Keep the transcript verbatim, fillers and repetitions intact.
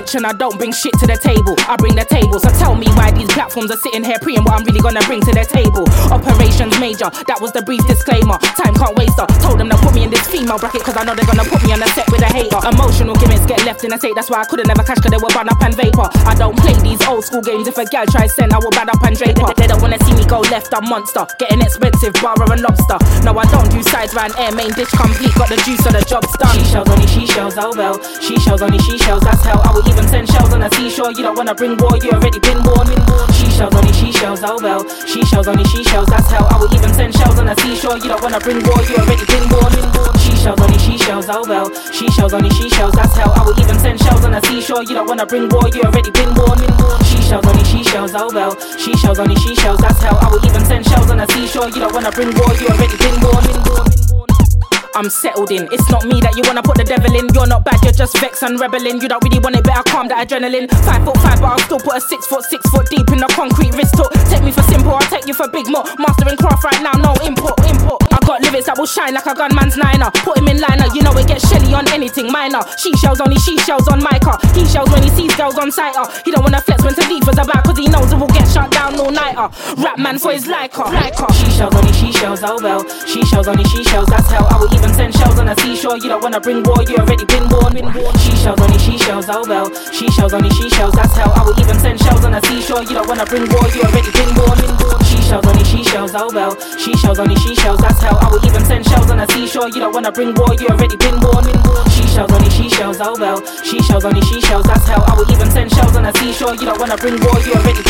rich and I don't bring shit to the table. I bring the table, so tell me why these platforms are sitting here preying what I'm really gonna bring to their table. Operations major, that was the brief disclaimer. Time can't waste her. Told them to put me in this female bracket cause I know they're gonna put me on a set with a hater. Emotional gimmicks get left in a state, that's why I couldn't never cash cause they were bun up and vapor. I don't play these old school games. If a gal tries send, I will bad up and drape her. They don't wanna see me go left, I'm monster. Getting expensive, bar and lobster. No, I don't do sides round air, main dish complete. Got the juice so the job's done. She shells, only she shells, oh well. She shells, only she shells, that's hell. I will even send shells on the seashore. You don't wanna bring war, you already been warned. She shells, only she shells, oh well. She shells, only she shells, that's hell. I will even send shells on the seashore. You don't wanna bring war, you already been warned. She shells, only she shells, oh well. She shells, only she shells, that's hell. I will even send shells on the seashore. You don't wanna bring war, you already been warned. She shells, only she shells, oh well. She shells, only she shells, that's hell. I will even send shells on the seashore. You don't wanna bring war, you already been warned. I'm settled in, it's not me that you wanna put the devil in. You're not bad, you're just vexed and rebelling. You don't really want it, better calm that adrenaline. Five foot five, but I'll still put a six foot, six foot deep in the concrete wrist hook. Take me for simple, I'll take you for big more. Mastering craft right now, no import, import. I got lyrics that will shine like a gunman's niner. Put him in liner, you know it gets shelly on anything minor. She shells, only she shells on my car. He shells when he sees girls on sight. uh. He don't wanna flex when to leave us about, cause he knows it will get shut down all night. uh. Rap man for his like her, like her. She shells, only she shells, oh well. She shells, only she shells, that's hell. I will even send shells on the seashore. You don't wanna bring war, you already been warned. She shells, only she shells, oh well. She shells, only she shells, that's hell. I will even send shells on the seashore. You don't wanna bring war, you already been warned. She shells, only she shells, oh well. She shells, only she shells, that's hell. I will even send shells on the seashore. You don't wanna bring war, you already been warned. She shells, only she shells, oh well. She shells, only she shells, that's hell. I will even send shells on the seashore. You don't wanna bring war, you already been warned.